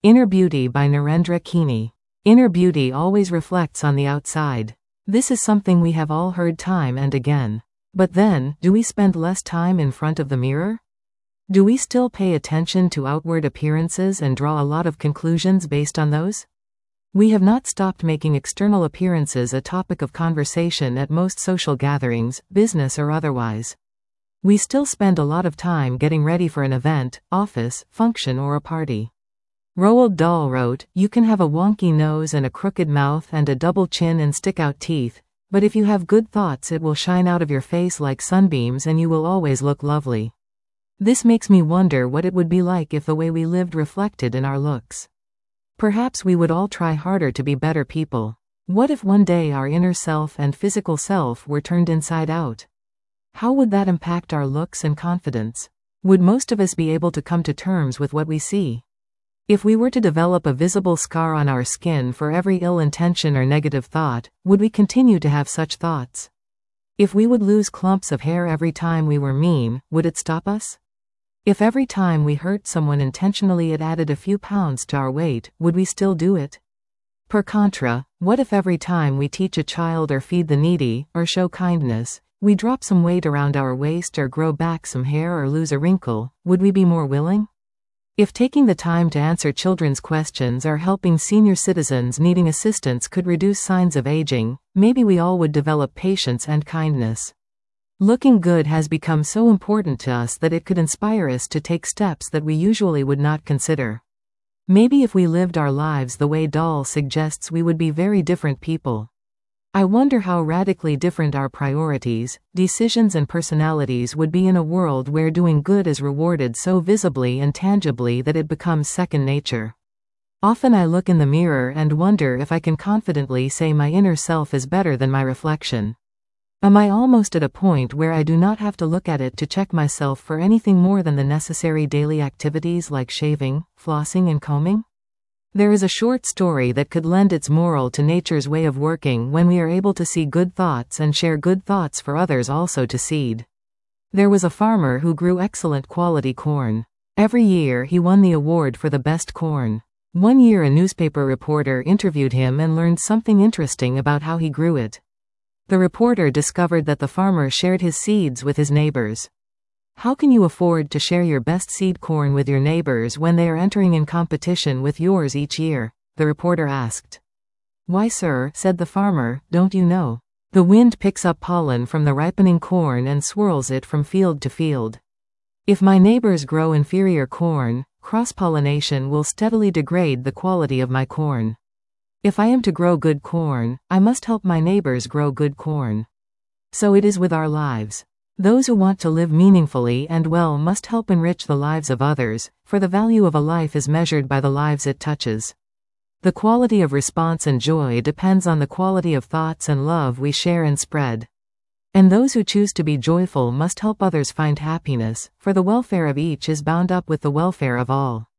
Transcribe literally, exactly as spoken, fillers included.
Inner Beauty by Narendra Kini. Inner beauty always reflects on the outside. This is something we have all heard time and again. But then, do we spend less time in front of the mirror? Do we still pay attention to outward appearances and draw a lot of conclusions based on those? We have not stopped making external appearances a topic of conversation at most social gatherings, business or otherwise. We still spend a lot of time getting ready for an event, office, function or a party. Roald Dahl wrote, "You can have a wonky nose and a crooked mouth and a double chin and stick-out teeth, but if you have good thoughts it will shine out of your face like sunbeams and you will always look lovely." This makes me wonder what it would be like if the way we lived reflected in our looks. Perhaps we would all try harder to be better people. What if one day our inner self and physical self were turned inside out? How would that impact our looks and confidence? Would most of us be able to come to terms with what we see? If we were to develop a visible scar on our skin for every ill intention or negative thought, would we continue to have such thoughts? If we would lose clumps of hair every time we were mean, would it stop us? If every time we hurt someone intentionally it added a few pounds to our weight, would we still do it? Per contra, what if every time we teach a child or feed the needy, or show kindness, we drop some weight around our waist or grow back some hair or lose a wrinkle, would we be more willing? If taking the time to answer children's questions or helping senior citizens needing assistance could reduce signs of aging, maybe we all would develop patience and kindness. Looking good has become so important to us that it could inspire us to take steps that we usually would not consider. Maybe if we lived our lives the way Dahl suggests we would be very different people. I wonder how radically different our priorities, decisions and personalities would be in a world where doing good is rewarded so visibly and tangibly that it becomes second nature. Often I look in the mirror and wonder if I can confidently say my inner self is better than my reflection. Am I almost at a point where I do not have to look at it to check myself for anything more than the necessary daily activities like shaving, flossing and combing? There is a short story that could lend its moral to nature's way of working when we are able to see good thoughts and share good thoughts for others also to seed. There was a farmer who grew excellent quality corn. Every year he won the award for the best corn. One year a newspaper reporter interviewed him and learned something interesting about how he grew it. The reporter discovered that the farmer shared his seeds with his neighbors. How can you afford to share your best seed corn with your neighbors when they are entering in competition with yours each year? The reporter asked. Why, sir, said the farmer, don't you know? The wind picks up pollen from the ripening corn and swirls it from field to field. If my neighbors grow inferior corn, cross-pollination will steadily degrade the quality of my corn. If I am to grow good corn, I must help my neighbors grow good corn. So it is with our lives. Those who want to live meaningfully and well must help enrich the lives of others, for the value of a life is measured by the lives it touches. The quality of response and joy depends on the quality of thoughts and love we share and spread. And those who choose to be joyful must help others find happiness, for the welfare of each is bound up with the welfare of all.